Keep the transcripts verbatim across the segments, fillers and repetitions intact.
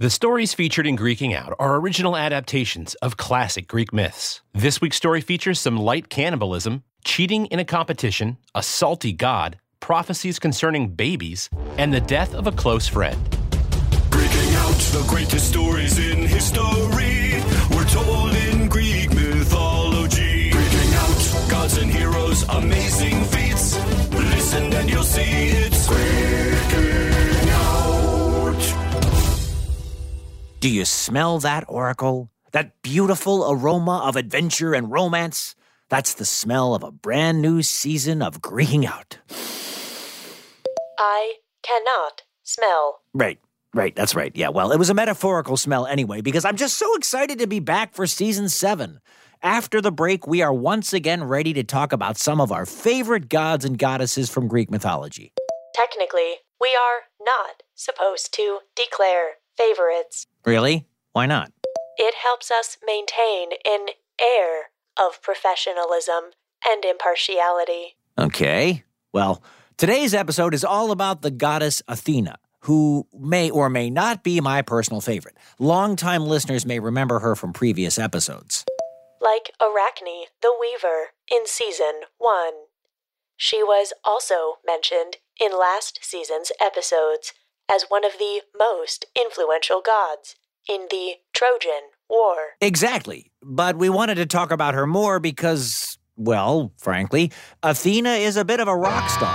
The stories featured in Greeking Out are original adaptations of classic Greek myths. This week's story features some light cannibalism, cheating in a competition, a salty god, prophecies concerning babies, and the death of a close friend. Greeking Out, the greatest stories in history were told in Greek mythology. Greeking Out, gods and heroes, amazing feats. Listen and you'll see it's Greeking Out. Do you smell that, Oracle? That beautiful aroma of adventure and romance? That's the smell of a brand new season of Greeking Out. I cannot smell. Right, right, that's right. Yeah, well, it was a metaphorical smell anyway, because I'm just so excited to be back for season seven. After the break, we are once again ready to talk about some of our favorite gods and goddesses from Greek mythology. Technically, we are not supposed to declare favorites. Really? Why not? It helps us maintain an air of professionalism and impartiality. Okay. Well, today's episode is all about the goddess Athena, who may or may not be my personal favorite. Longtime listeners may remember her from previous episodes. Like Arachne the Weaver in season one. She was also mentioned in last season's episodes as one of the most influential gods in the Trojan War. Exactly. But we wanted to talk about her more because, well, frankly, Athena is a bit of a rock star.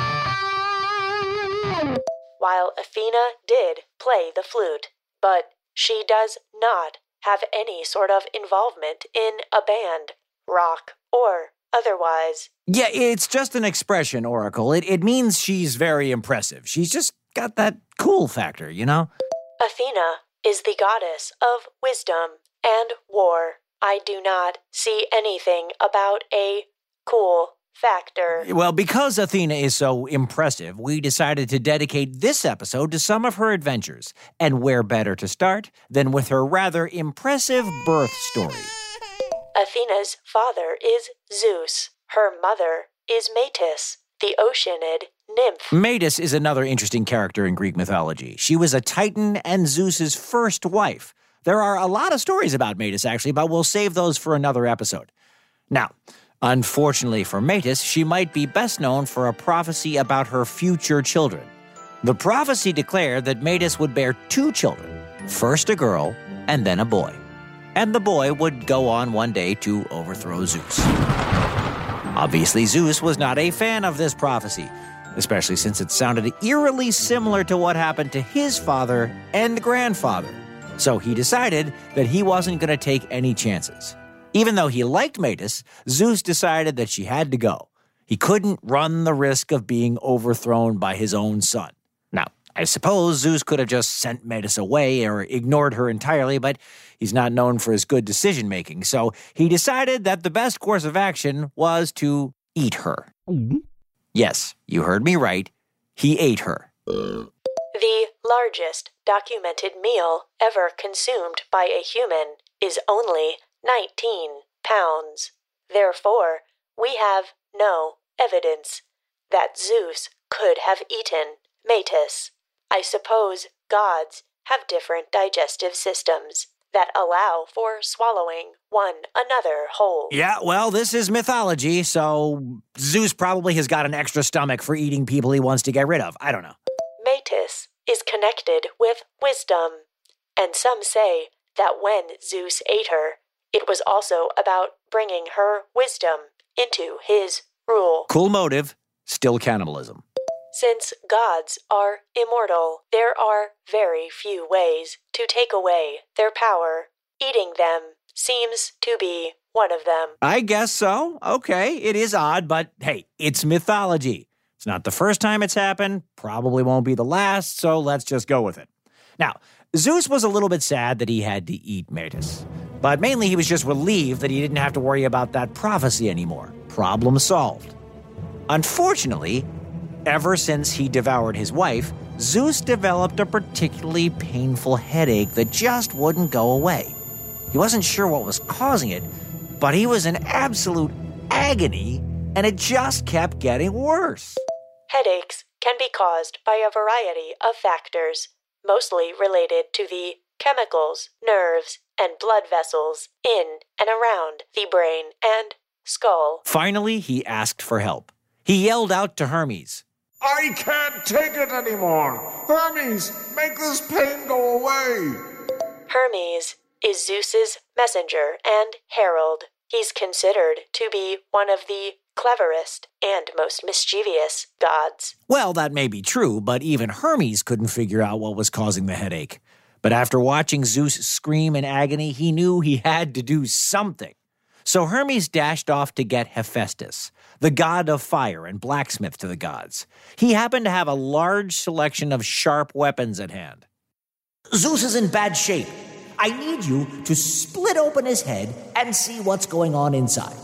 While Athena did play the flute, but she does not have any sort of involvement in a band, rock or otherwise. Yeah, it's just an expression, Oracle. It, it means she's very impressive. She's just got that cool factor, you know? Athena is the goddess of wisdom and war. I do not see anything about a cool factor. Well, because Athena is so impressive, we decided to dedicate this episode to some of her adventures. And where better to start than with her rather impressive birth story. Athena's father is Zeus. Her mother is Metis, the Oceanid nymph. Metis is another interesting character in Greek mythology. She was a Titan and Zeus's first wife. There are a lot of stories about Metis, actually, but we'll save those for another episode. Now, unfortunately for Metis, she might be best known for a prophecy about her future children. The prophecy declared that Metis would bear two children, first a girl and then a boy. And the boy would go on one day to overthrow Zeus. Obviously, Zeus was not a fan of this prophecy, especially since it sounded eerily similar to what happened to his father and grandfather. So he decided that he wasn't going to take any chances. Even though he liked Metis, Zeus decided that she had to go. He couldn't run the risk of being overthrown by his own son. Now, I suppose Zeus could have just sent Metis away or ignored her entirely, but he's not known for his good decision-making, so he decided that the best course of action was to eat her. Mm-hmm. Yes, you heard me right. He ate her. The largest documented meal ever consumed by a human is only nineteen pounds. Therefore, we have no evidence that Zeus could have eaten Metis. I suppose gods have different digestive systems that allow for swallowing one another whole. Yeah, well, this is mythology, so Zeus probably has got an extra stomach for eating people he wants to get rid of. I don't know. Metis is connected with wisdom, and some say that when Zeus ate her, it was also about bringing her wisdom into his rule. Cool motive, still cannibalism. Since gods are immortal, there are very few ways to take away their power. Eating them seems to be one of them. I guess so. Okay, it is odd, but hey, it's mythology. It's not the first time it's happened, probably won't be the last, so let's just go with it. Now, Zeus was a little bit sad that he had to eat Metis, but mainly he was just relieved that he didn't have to worry about that prophecy anymore. Problem solved. Unfortunately, ever since he devoured his wife, Zeus developed a particularly painful headache that just wouldn't go away. He wasn't sure what was causing it, but he was in absolute agony, and it just kept getting worse. Headaches can be caused by a variety of factors. mostly related to the chemicals, nerves, and blood vessels in and around the brain and skull. Finally, he asked for help. He yelled out to Hermes, I can't take it anymore! Hermes, make this pain go away! Hermes is Zeus's messenger and herald. He's considered to be one of the cleverest and most mischievous gods. Well, that may be true, but even Hermes couldn't figure out what was causing the headache. But after watching Zeus scream in agony, he knew he had to do something. So Hermes dashed off to get Hephaestus, the god of fire and blacksmith to the gods. He happened to have a large selection of sharp weapons at hand. Zeus is in bad shape. I need you to split open his head and see what's going on inside.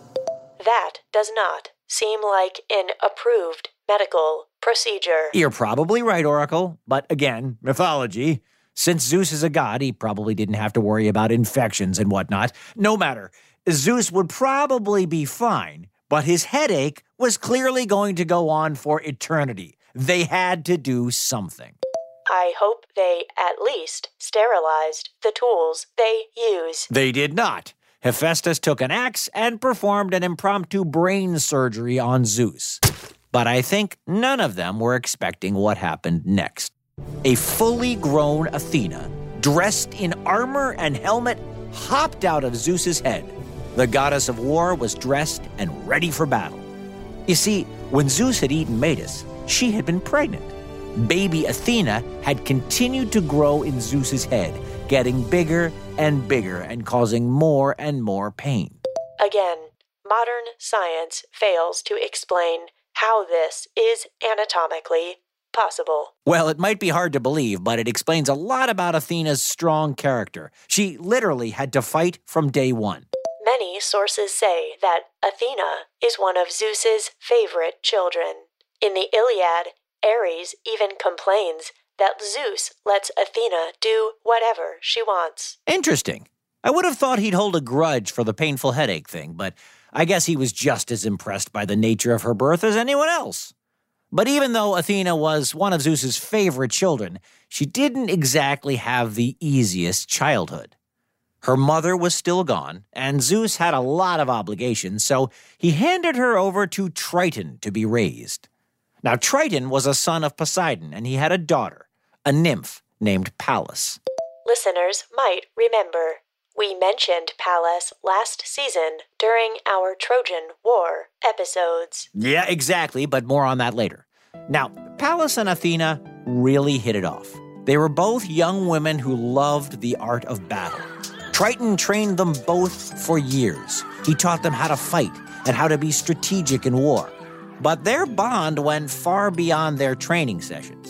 That does not seem like an approved medical procedure. You're probably right, Oracle. But again, mythology. Since Zeus is a god, he probably didn't have to worry about infections and whatnot. No matter, Zeus would probably be fine, but his headache was clearly going to go on for eternity. They had to do something. I hope they at least sterilized the tools they use. They did not. Hephaestus took an axe and performed an impromptu brain surgery on Zeus. But I think none of them were expecting what happened next. A fully grown Athena, dressed in armor and helmet, hopped out of Zeus's head. The goddess of war was dressed and ready for battle. You see, when Zeus had eaten Metis, she had been pregnant. Baby Athena had continued to grow in Zeus's head, getting bigger and bigger and causing more and more pain. Again, modern science fails to explain how this is anatomically possible. Well, it might be hard to believe, but it explains a lot about Athena's strong character. She literally had to fight from day one. Many sources say that Athena is one of Zeus's favorite children. In the Iliad, Ares even complains that Zeus lets Athena do whatever she wants. Interesting. I would have thought he'd hold a grudge for the painful headache thing, but I guess he was just as impressed by the nature of her birth as anyone else. But even though Athena was one of Zeus's favorite children, she didn't exactly have the easiest childhood. Her mother was still gone, and Zeus had a lot of obligations, so he handed her over to Triton to be raised. Now, Triton was a son of Poseidon, and he had a daughter, a nymph named Pallas. Listeners might remember, we mentioned Pallas last season during our Trojan War episodes. Yeah, exactly, but more on that later. Now, Pallas and Athena really hit it off. They were both young women who loved the art of battle. Triton trained them both for years. He taught them how to fight and how to be strategic in war. But their bond went far beyond their training sessions.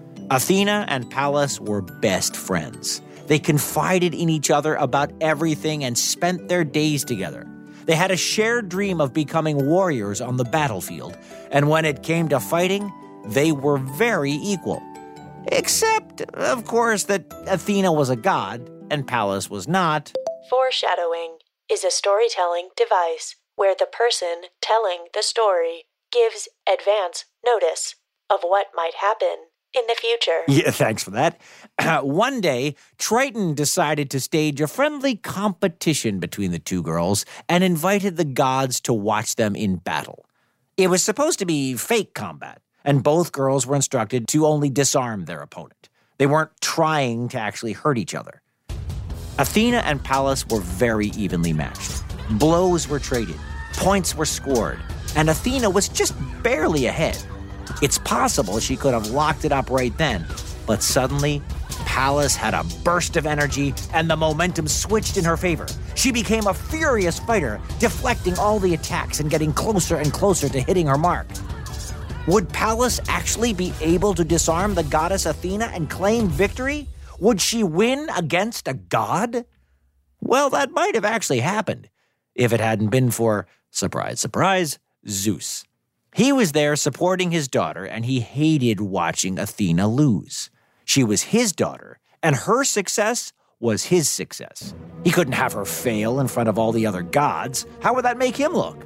Athena and Pallas were best friends. They confided in each other about everything and spent their days together. They had a shared dream of becoming warriors on the battlefield, and when it came to fighting, they were very equal. Except, of course, that Athena was a god and Pallas was not. Foreshadowing is a storytelling device where the person telling the story gives advance notice of what might happen in the future. Yeah, thanks for that. Uh, one day, Triton decided to stage a friendly competition between the two girls and invited the gods to watch them in battle. It was supposed to be fake combat, and both girls were instructed to only disarm their opponent. They weren't trying to actually hurt each other. Athena and Pallas were very evenly matched. Blows were traded, points were scored, and Athena was just barely ahead. It's possible she could have locked it up right then, but suddenly, Pallas had a burst of energy and the momentum switched in her favor. She became a furious fighter, deflecting all the attacks and getting closer and closer to hitting her mark. Would Pallas actually be able to disarm the goddess Athena and claim victory? Would she win against a god? Well, that might have actually happened if it hadn't been for, surprise, surprise, Zeus. He was there supporting his daughter, and he hated watching Athena lose. She was his daughter, and her success was his success. He couldn't have her fail in front of all the other gods. How would that make him look?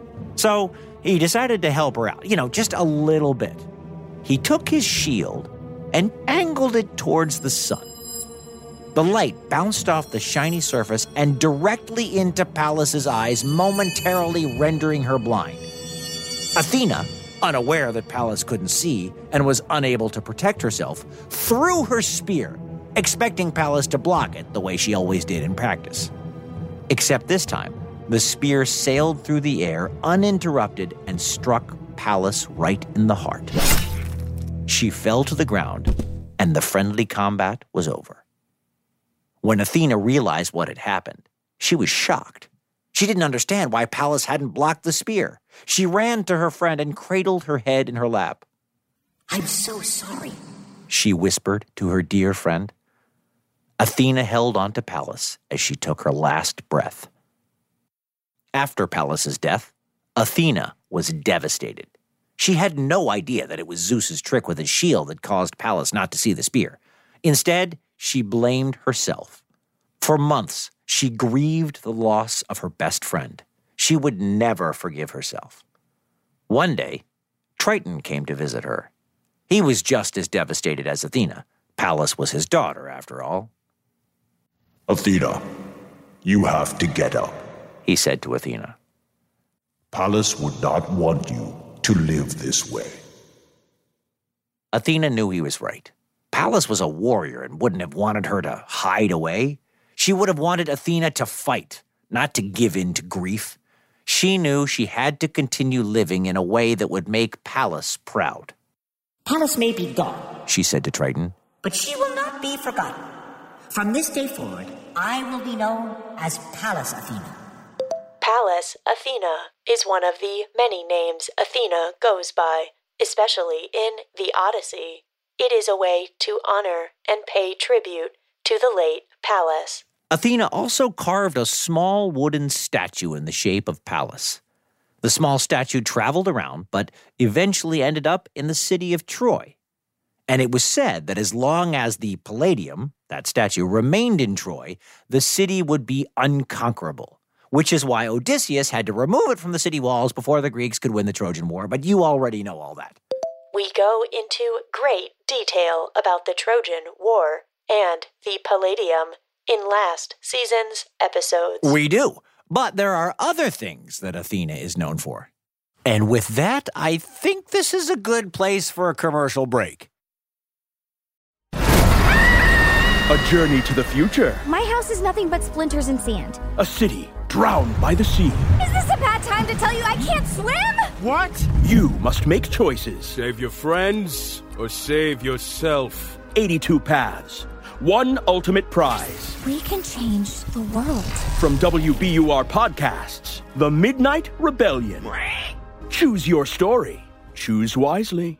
So he decided to help her out, you know, just a little bit. He took his shield and angled it towards the sun. The light bounced off the shiny surface and directly into Pallas's eyes, momentarily rendering her blind. Athena, unaware that Pallas couldn't see and was unable to protect herself, threw her spear, expecting Pallas to block it the way she always did in practice. Except this time, the spear sailed through the air uninterrupted and struck Pallas right in the heart. She fell to the ground, and the friendly combat was over. When Athena realized what had happened, she was shocked. She didn't understand why Pallas hadn't blocked the spear. She ran to her friend and cradled her head in her lap. I'm so sorry, she whispered to her dear friend. Athena held on to Pallas as she took her last breath. After Pallas's death, Athena was devastated. She had no idea that it was Zeus's trick with his shield that caused Pallas not to see the spear. Instead, she blamed herself. For months, she grieved the loss of her best friend. She would never forgive herself. One day, Triton came to visit her. He was just as devastated as Athena. Pallas was his daughter, after all. Athena, you have to get up, he said to Athena. Pallas would not want you to live this way. Athena knew he was right. Pallas was a warrior and wouldn't have wanted her to hide away. She would have wanted Athena to fight, not to give in to grief. She knew she had to continue living in a way that would make Pallas proud. Pallas may be gone, she said to Triton, but she will not be forgotten. From this day forward, I will be known as Pallas Athena. Pallas Athena is one of the many names Athena goes by, especially in the Odyssey. It is a way to honor and pay tribute to the late Pallas. Athena also carved a small wooden statue in the shape of Pallas. The small statue traveled around, but eventually ended up in the city of Troy. And it was said that as long as the Palladium, that statue, remained in Troy, the city would be unconquerable, which is why Odysseus had to remove it from the city walls before the Greeks could win the Trojan War, but you already know all that. We go into great detail about the Trojan War and the Palladium in last season's episodes. We do, but there are other things that Athena is known for. And with that, I think this is a good place for a commercial break. A journey to the future. My house is nothing but splinters and sand. A city drowned by the sea. Is this a bad time to tell you I can't swim? What? You must make choices. Save your friends or save yourself. eighty-two paths. One ultimate prize. We can change the world. From W B U R Podcasts, The Midnight Rebellion. Choose your story. Choose wisely.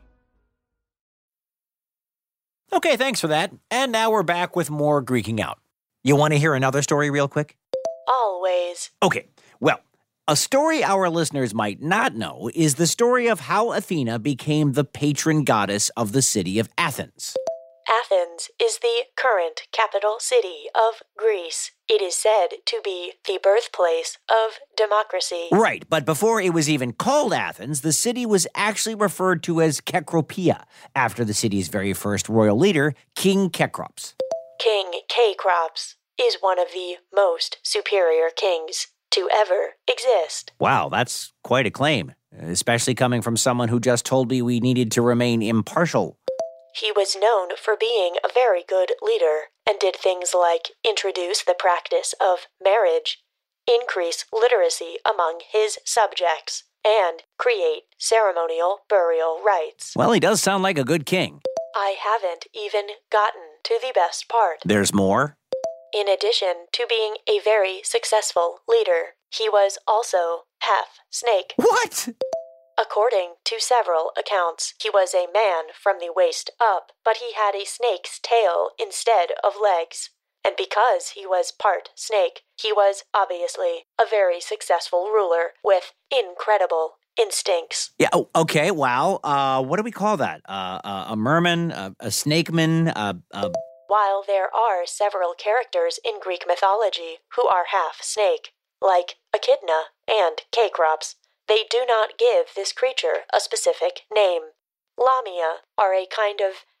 Okay, thanks for that. And now we're back with more Greeking Out. You want to hear another story real quick? Always. Okay, well, a story our listeners might not know is the story of how Athena became the patron goddess of the city of Athens. Athens is the current capital city of Greece. It is said to be the birthplace of democracy. Right, but before it was even called Athens, the city was actually referred to as Kekropia, after the city's very first royal leader, King Kekrops. King Kekrops is one of the most superior kings to ever exist. Wow, that's quite a claim, especially coming from someone who just told me we needed to remain impartial. He was known for being a very good leader and did things like introduce the practice of marriage, increase literacy among his subjects, and create ceremonial burial rites. Well, he does sound like a good king. I haven't even gotten to the best part. There's more? In addition to being a very successful leader, he was also half snake. What? According to several accounts, he was a man from the waist up, but he had a snake's tail instead of legs. And because he was part snake, he was obviously a very successful ruler with incredible instincts. Yeah, oh, okay, wow. Uh, what do we call that? Uh, uh, a merman, uh, a snakeman, uh, uh... While there are several characters in Greek mythology who are half snake, like Echidna and Kekrops, they do not give this creature a specific name. Lamia are a kind of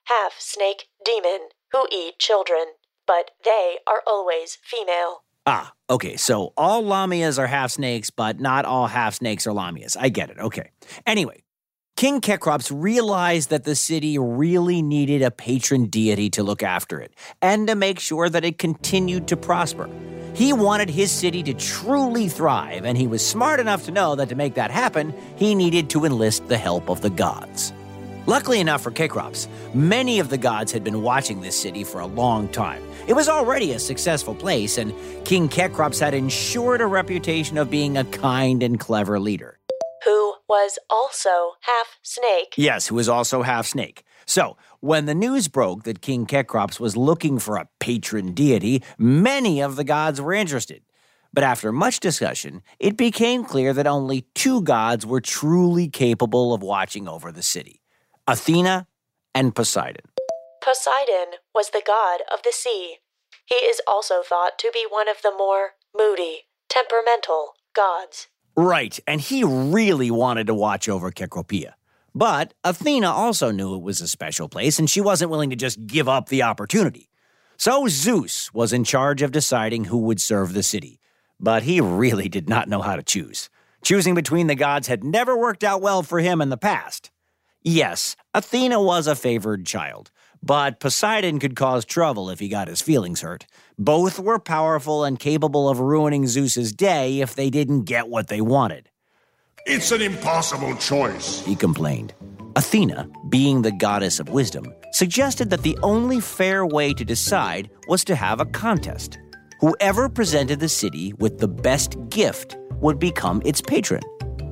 half-snake demon who eat children, but they are always female. Ah, okay, so all Lamias are half-snakes, but not all half-snakes are Lamias. I get it, okay. Anyway, King Kekrops realized that the city really needed a patron deity to look after it, and to make sure that it continued to prosper. He wanted his city to truly thrive, and he was smart enough to know that to make that happen, he needed to enlist the help of the gods. Luckily enough for Kekrops, many of the gods had been watching this city for a long time. It was already a successful place, and King Kekrops had ensured a reputation of being a kind and clever leader. Who was also half-snake. Yes, who was also half-snake. So, when the news broke that King Kekrops was looking for a patron deity, many of the gods were interested. But after much discussion, it became clear that only two gods were truly capable of watching over the city: Athena and Poseidon. Poseidon was the god of the sea. He is also thought to be one of the more moody, temperamental gods. Right, and he really wanted to watch over Kekropia. But Athena also knew it was a special place, and she wasn't willing to just give up the opportunity. So Zeus was in charge of deciding who would serve the city. But he really did not know how to choose. Choosing between the gods had never worked out well for him in the past. Yes, Athena was a favored child, but Poseidon could cause trouble if he got his feelings hurt. Both were powerful and capable of ruining Zeus's day if they didn't get what they wanted. It's an impossible choice, he complained. Athena, being the goddess of wisdom, suggested that the only fair way to decide was to have a contest. Whoever presented the city with the best gift would become its patron.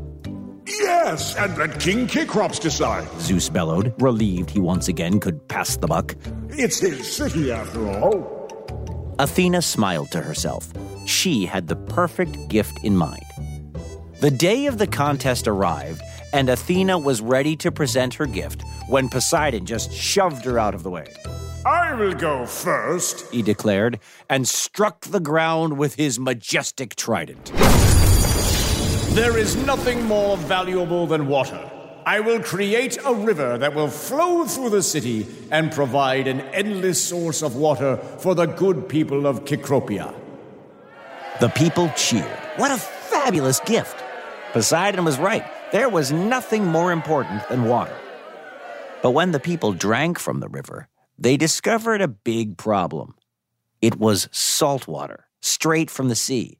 Yes, and let King Kekrops decide, Zeus bellowed, relieved he once again could pass the buck. It's his city, after all. Athena smiled to herself. She had the perfect gift in mind. The day of the contest arrived, and Athena was ready to present her gift when Poseidon just shoved her out of the way. I will go first, he declared, and struck the ground with his majestic trident. There is nothing more valuable than water. I will create a river that will flow through the city and provide an endless source of water for the good people of Kekropia. The people cheered. What a fabulous gift! Poseidon was right. There was nothing more important than water. But when the people drank from the river, they discovered a big problem. It was salt water, straight from the sea.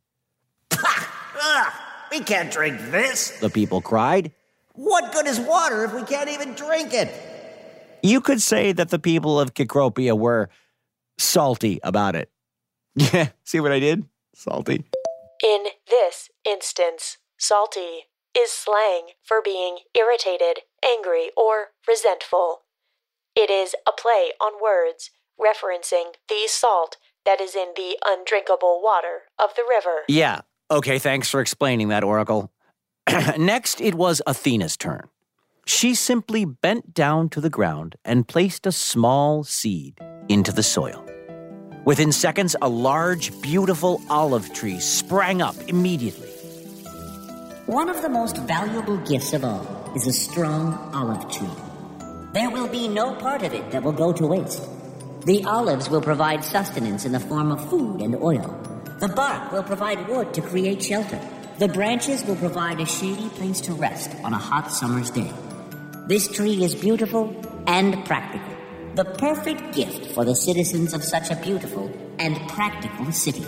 Ugh, we can't drink this, the people cried. What good is water if we can't even drink it? You could say that the people of Kekropia were salty about it. Yeah, see what I did? Salty. In this instance, salty is slang for being irritated, angry, or resentful. It is a play on words referencing the salt that is in the undrinkable water of the river. Yeah, okay, thanks for explaining that, Oracle. Next, it was Athena's turn. She simply bent down to the ground and placed a small seed into the soil. Within seconds, a large, beautiful olive tree sprang up immediately. One of the most valuable gifts of all is a strong olive tree. There will be no part of it that will go to waste. The olives will provide sustenance in the form of food and oil. The bark will provide wood to create shelter. The branches will provide a shady place to rest on a hot summer's day. This tree is beautiful and practical. The perfect gift for the citizens of such a beautiful and practical city.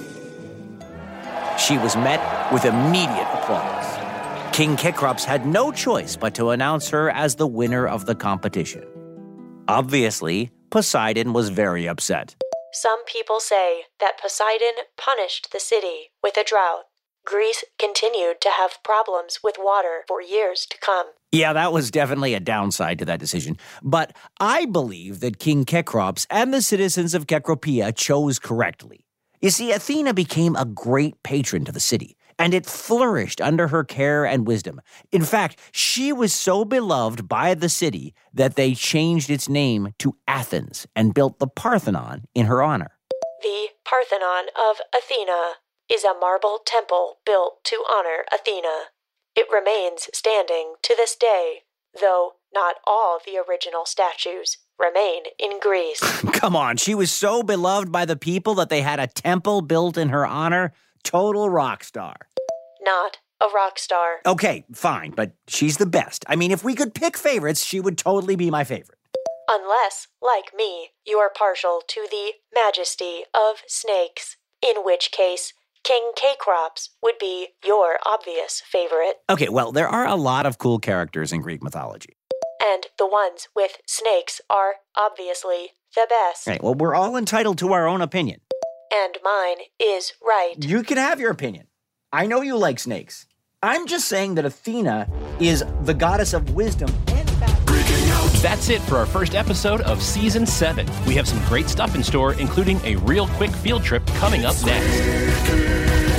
She was met with immediate applause. King Kekrops had no choice but to announce her as the winner of the competition. Obviously, Poseidon was very upset. Some people say that Poseidon punished the city with a drought. Greece continued to have problems with water for years to come. Yeah, that was definitely a downside to that decision. But I believe that King Kekrops and the citizens of Kekropia chose correctly. You see, Athena became a great patron to the city, and it flourished under her care and wisdom. In fact, she was so beloved by the city that they changed its name to Athens and built the Parthenon in her honor. The Parthenon of Athena is a marble temple built to honor Athena. It remains standing to this day, though not all the original statues remain in Greece. Come on, she was so beloved by the people that they had a temple built in her honor. Total rock star. Not a rock star. Okay, fine, but she's the best. I mean, if we could pick favorites, she would totally be my favorite. Unless, like me, you are partial to the majesty of snakes, in which case King Cecrops would be your obvious favorite. Okay, well, there are a lot of cool characters in Greek mythology. And the ones with snakes are obviously the best. Right, well, we're all entitled to our own opinion. And mine is right. You can have your opinion. I know you like snakes. I'm just saying that Athena is the goddess of wisdom and That's it for our first episode of Season seven. We have some great stuff in store, including a real quick field trip coming up next.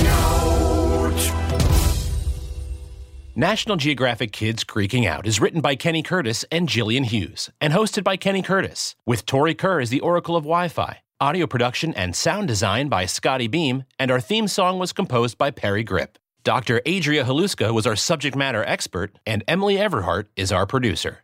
National Geographic Kids Greeking Out is written by Kenny Curtis and Jillian Hughes, and hosted by Kenny Curtis, with Tori Kerr as the Oracle of Wi-Fi. Audio production and sound design by Scotty Beam, and our theme song was composed by Perry Grip. Doctor Adria Haluska was our subject matter expert, and Emily Everhart is our producer.